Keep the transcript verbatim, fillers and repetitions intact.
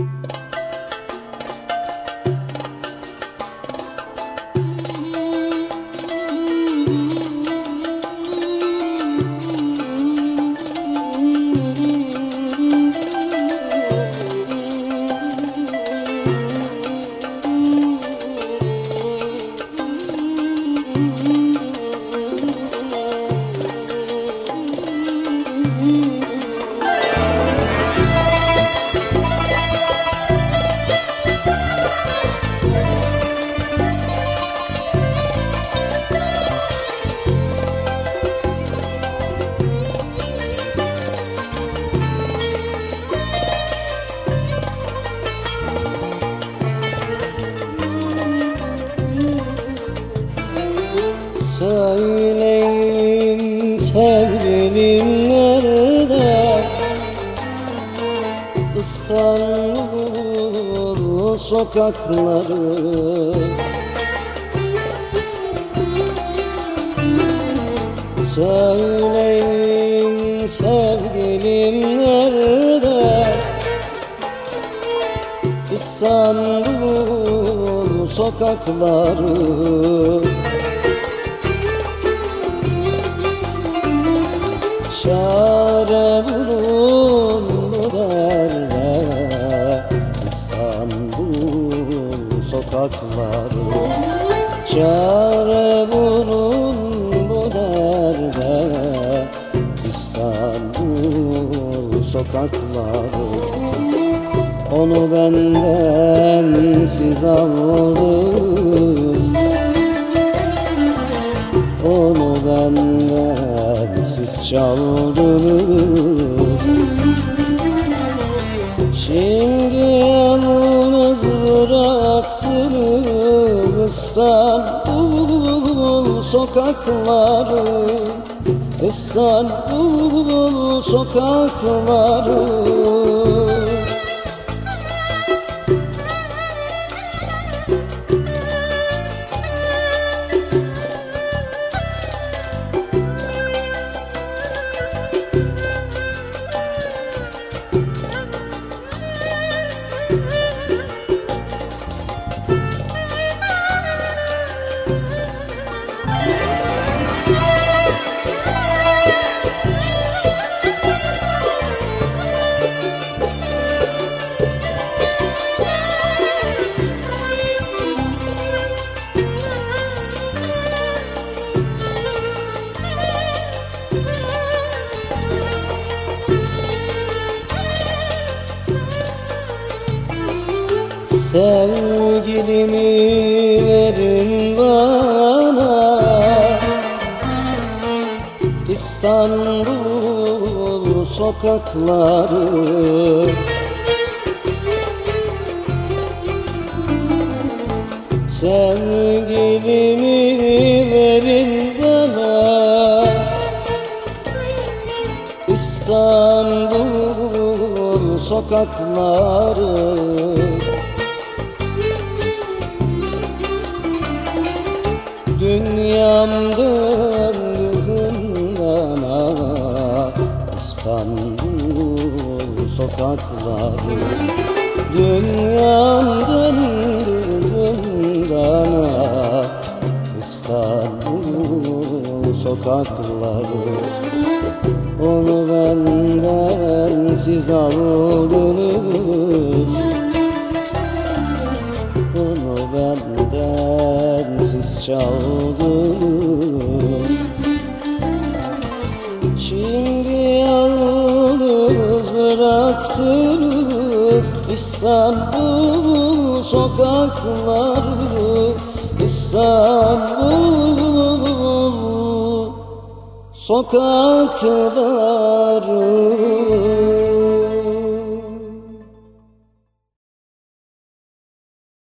Söyleyin sevgilim nerede? İstanbul sokakları. Söyleyin sevgilim nerede? İstanbul sokakları. Çare bulun bu derde, İstanbul sokakları. Çare bulun bu derde, İstanbul sokakları. Onu benden siz aldınız, onu benden siz çaldınız. Şimdi yalnız bıraktınız İstanbul sokakları, İstanbul sokakları. Sevgilimi verin bana, İstanbul sokakları. Sevgilimi verin bana, İstanbul sokakları. Dünyam döndü zindana, İstanbul sokakları. Dünyam döndü zindana, İstanbul sokakları. Onu benden siz aldınız, onu benden siz çaldınız. Şimdi yalnız bıraktınız İstanbul sokakları, İstanbul sokakları.